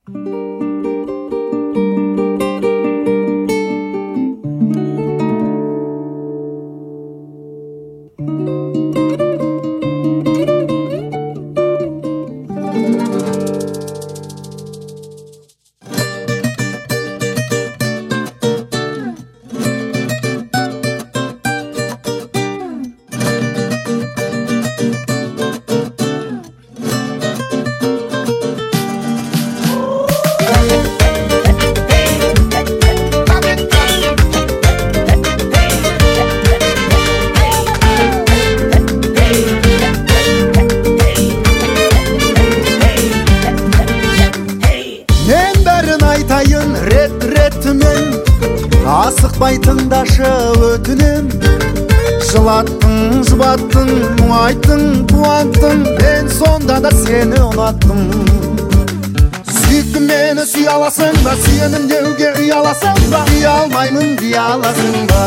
Асықпай тыңдашы өтінем, жылаттың, жұбаттың, мұңайттың, қуанттың, мен сонда да сені ұнаттым. Сүйіктім мені сүй аласың ба, сүйемін деуге ұяласың ба, ұялмаймын дей аласың ба.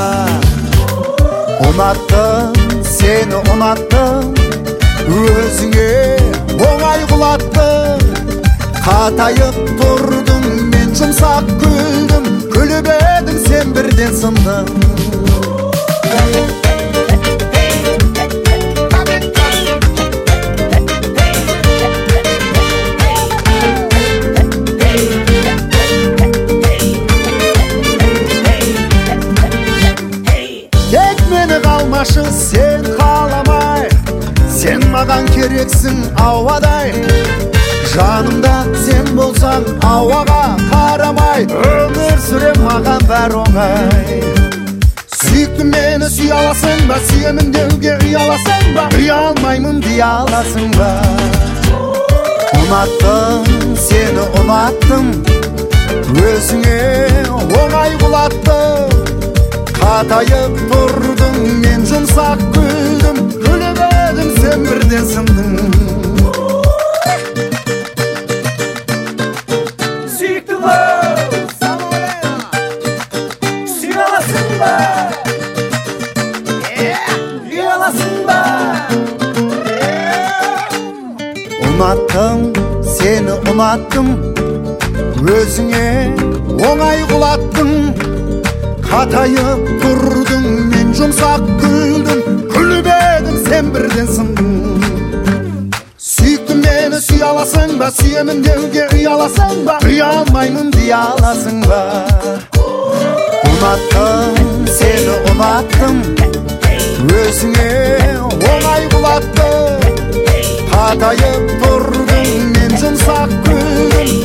Ұнаттым, сені ұнаттым, өзіңе оңай құлаттым. Қатайып тұрдың, мен жұмсақ күлдім, күліп едім, сен бірден сындың. Тек мені қалмашы, сен қаламай, сен маған керексің ауадай. Жанымда сен болсаң, ауаға қарамай, өмір сүрем маған бәр оңай. Сүйіктім мені сүй аласың ба, сүйемін деуге ұяласың ба, ұялмаймын дей аласың ба. Ұнаттым, сені ұнаттым, өзіңе оңай құлаттым. Қатайып тұрдың, мен жұмсақ күлдім, күліп едім, сен бірден сындың. Ұнаттым, сені ұнаттым, өзіңе оңай құлаттым. Қатайып тұрдың, мен жұмсақ күлдім, күліп едім, сен бірден сындың. Сүйіктім мені сүй аласың ба, сүйемін деуге ұяласың ба, ұялмаймын дей аласың ба. Ұнаттым, сені ұнаттым, өзіңе оңай құлаттым. Қатайып тұрдың, мен жұмсақ күлдім,